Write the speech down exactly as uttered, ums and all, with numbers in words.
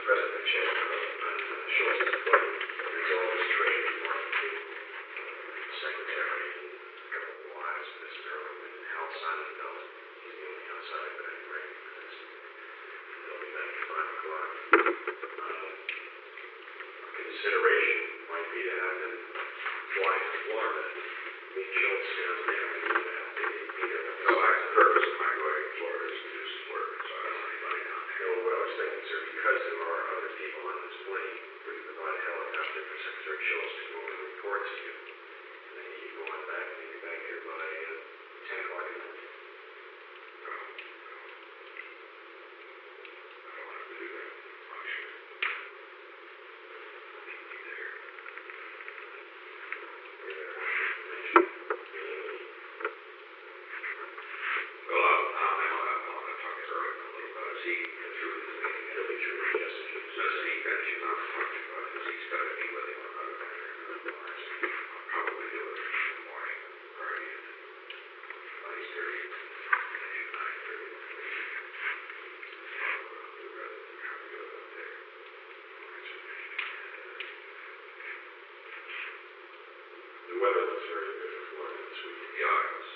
President Chair uh, Schultz's appointment resolve his Treasury Department Secretary, a couple of wives, Miz Earl and Hal Sonnenfeld. He's the only outside that I can recognize. They'll be back at five o'clock. Um, consideration might be to have them fly to Florida, meet Schultz down there, and uh, either. So that's the purpose of my going to Florida is to do some work, so I don't want anybody down there. No, what I was thinking, sir, because there are other people on this plane, we can provide a helicopter for Secretary Schultz to go and report to you. And then you go on back and you're back here by uh, ten o'clock at night. No, no. I don't want to do that. I'm sure. Meet me there. Well, I'll, I'll, I'll, I'll want to talk to Earl a little about it. He get through his thing. It'll be true, yes, if you Does he finish not talking about it because he's got to be with him on other matters. I'll probably do it in the morning, Friday at eight thirty, and nine thirty. I'll do rather than try to go up there. The weather looks very good for Florida this week. Yeah, I was